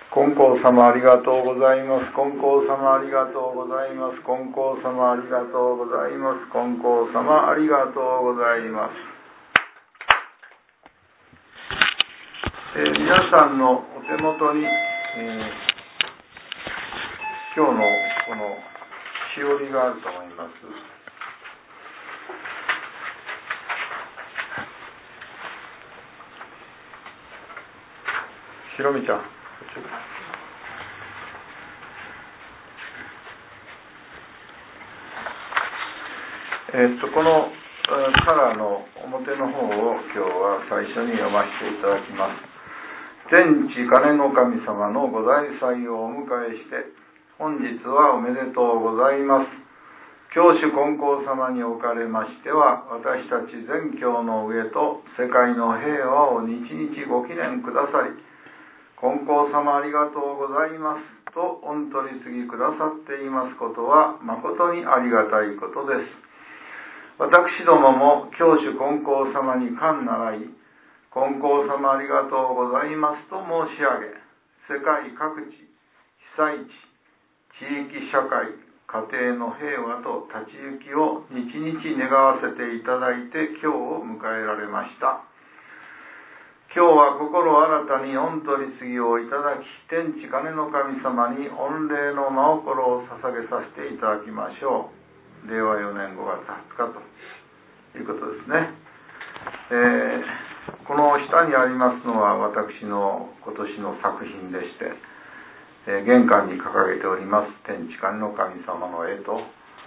金光様ありがとうございます。金光様ありがとうございます。金光様ありがとうございます。金光様ありがとうございます。皆さんのお手元に、今日のこのしおりがあると思います。ひろみちゃん、このカラーの表の方を今日は最初に読ませていただきます。天地金の神様のご大祭をお迎えして、本日はおめでとうございます。教主金光様におかれましては、私たち全教の上と世界の平和を日々ご記念くださり、金光様ありがとうございますと御取り次ぎくださっていますことは誠にありがたいことです。私どもも教主金光様に感習い、金光様ありがとうございますと申し上げ、世界各地、被災地、地域社会、家庭の平和と立ち行きを日々願わせていただいて今日を迎えられました。今日は心新たに御取り次ぎをいただき、天地金の神様に御礼の真心を捧げさせていただきましょう。令和4年5月20日ということですね。この下にありますのは私の今年の作品でして、玄関に掲げております天地金の神様の絵と、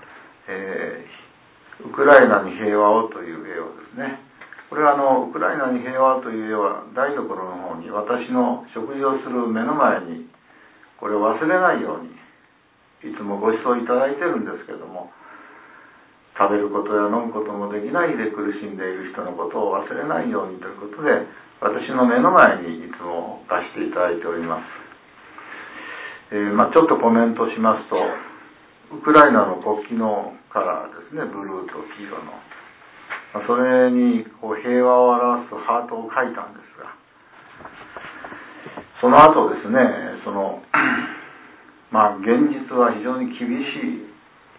ウクライナに平和をという絵をですね、これはウクライナに平和という絵は台所の方に私の食事をする目の前にこれを忘れないようにいつもご馳走いただいてるんですけども、食べることや飲むこともできないで苦しんでいる人のことを忘れないようにということで、私の目の前にいつも出していただいております。ちょっとコメントしますと、ウクライナの国旗のカラーですね、ブルーと黄色の、それに平和を表すハートを描いたんですが、その後ですね、現実は非常に厳しい、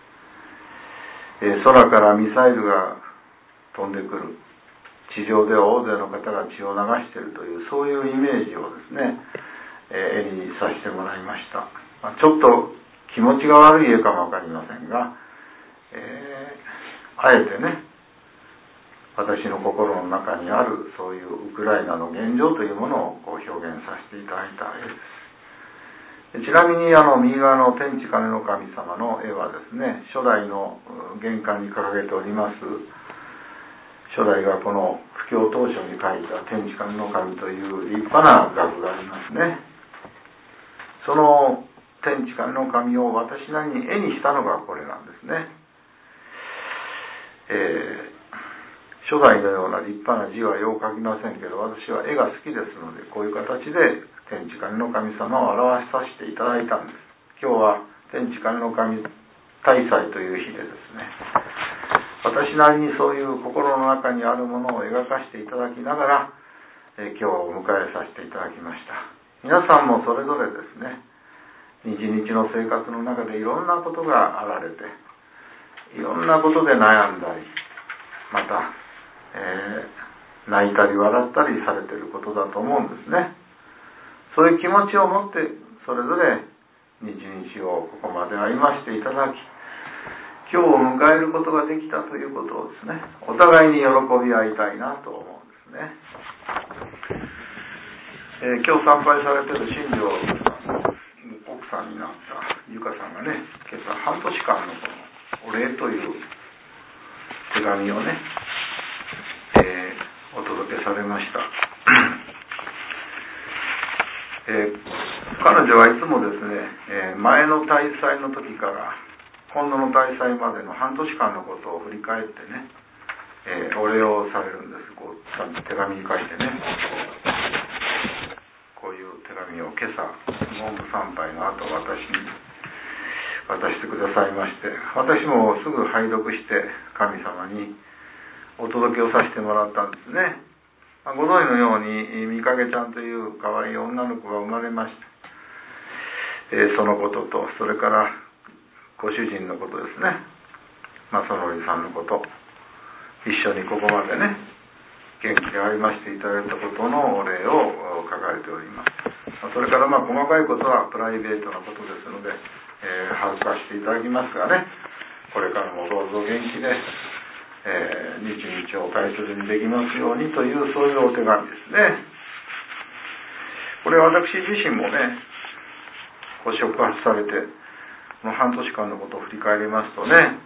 空からミサイルが飛んでくる、地上では大勢の方が血を流しているという、そういうイメージをですね、絵にさせてもらいました。ちょっと気持ちが悪い絵かもわかりませんが、あえてね、私の心の中にあるそういうウクライナの現状というものを表現させていただいた絵です。ちなみに右側の天地金の神様の絵はですね、初代の玄関に掲げております、初代がこの布教当初に描いた天地金の神という立派な額がありますね。その天地金の神を私なりに絵にしたのがこれなんですね。初代のような立派な字はよう描きませんけど、私は絵が好きですので、こういう形で天地金の神様を表させていただいたんです。今日は天地金の神大祭という日でですね、私なりにそういう心の中にあるものを描かせていただきながら、今日を迎えさせていただきました。皆さんもそれぞれですね、日々の生活の中でいろんなことがあられて、いろんなことで悩んだり、また、泣いたり笑ったりされていることだと思うんですね。そういう気持ちを持ってそれぞれ日々をここまで歩ませていただき、今日を迎えることができたということをですね、お互いに喜び合いたいなと思うんですね。今日参拝されている新庄さんの奥さんになったゆかさんがね、今朝半年間のこのお礼という手紙をね、お届けされました。彼女はいつもですね、前の大祭の時から今度の大祭までの半年間のことを振り返ってね、お礼をされるんです。こう手紙に書いてね、こういう手紙を今朝文部参拝の後私に渡してくださいまして、私もすぐ拝読して神様にお届けをさせてもらったんですね。ご存知のようにみかげちゃんという可愛い女の子が生まれました。 そのことと、それからご主人のことですね、正則さんのこと、一緒にここまでね、元気で歩ませていただいたことのお礼を書かれております。それから細かいことはプライベートなことですので、省かせていただきますがね、これからもどうぞ元気で、日々を大切にできますようにという、そういうお手紙ですね。これは私自身もね、ご触発されて、この半年間のことを振り返りますとね、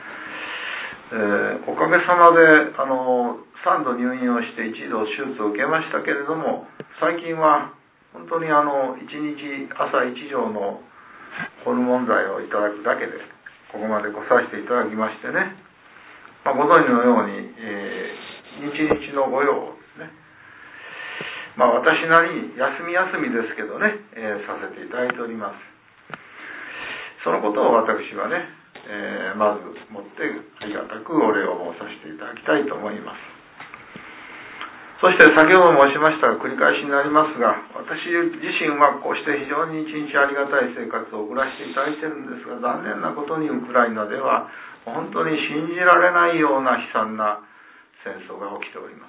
おかげさまで3度入院をして1度手術を受けましたけれども、最近は本当に1日朝1錠のホルモン剤をいただくだけでここまで来させていただきましてね、ご存知のように、日々の御用をですね、私なりに休みですけどね、させていただいております。そのことを私はね、まずもってありがたくお礼を申させていただきたいと思います。そして先ほど申しましたが、繰り返しになりますが、私自身はこうして非常に一日ありがたい生活を送らせていただいているんですが、残念なことにウクライナでは本当に信じられないような悲惨な戦争が起きております、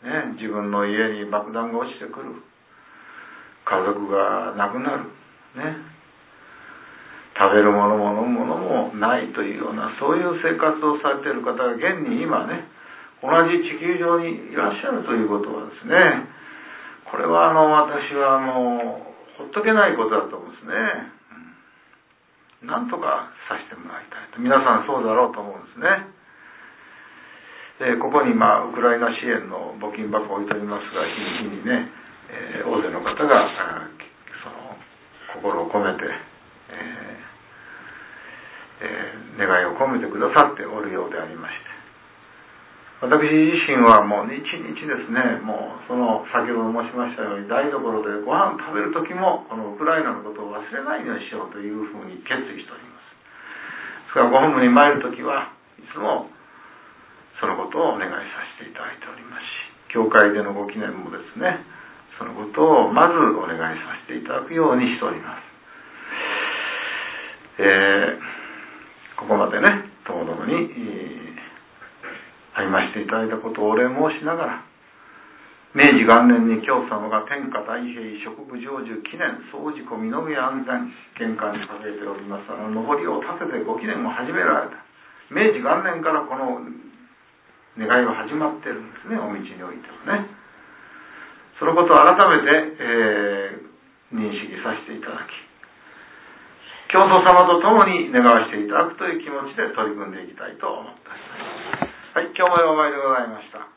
ね、自分の家に爆弾が落ちてくる、家族が亡くなる、ね、食べるものも飲むものもないというような、そういう生活をされている方が現に今ね、同じ地球上にいらっしゃるということはですね、これは私はほっとけないことだと思うんですね。なんとかさせてもらいたいと、皆さんそうだろうと思うんですね。ここにウクライナ支援の募金箱を置いておりますが、日にね、大勢の方がその心を込めて、願いを込めてくださっておるようでありまして、私自身はもう日々ですね、もうその先ほど申しましたように台所でご飯を食べる時もこのウクライナのことを忘れないようにしようというふうに決意しております。ですからご本部に参る時はいつもそのことをお願いさせていただいておりますし、教会でのご記念もですね、そのことをまずお願いさせていただくようにしております。ここまでね、ともどもに歩ましていただいたことをお礼申しながら、明治元年に教様が天下太平植部成就記念総事故身の上安全玄関に掲げております上りを立ててご記念を始められた明治元年からこの願いは始まっているんですね、お道においてはね。そのことを改めて、認識させていただき、教祖様と共に願わせていただくという気持ちで取り組んでいきたいと思っております。はい、今日もお参りでございました。